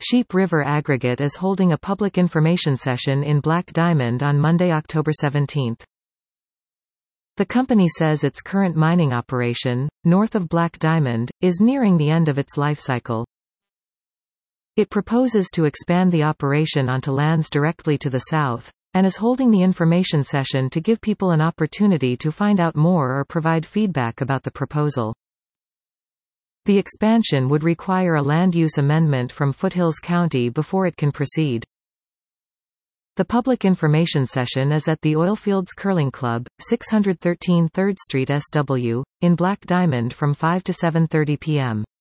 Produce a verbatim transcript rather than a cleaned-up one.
Sheep River Aggregate is holding a public information session in Black Diamond on Monday, October seventeenth. The company says its current mining operation, north of Black Diamond, is nearing the end of its life cycle. It proposes to expand the operation onto lands directly to the south, and is holding the information session to give people an opportunity to find out more or provide feedback about the proposal. The expansion would require a land use amendment from Foothills County before it can proceed. The public information session is at the Oilfields Curling Club, six thirteen third Street S W, in Black Diamond from five to seven thirty p m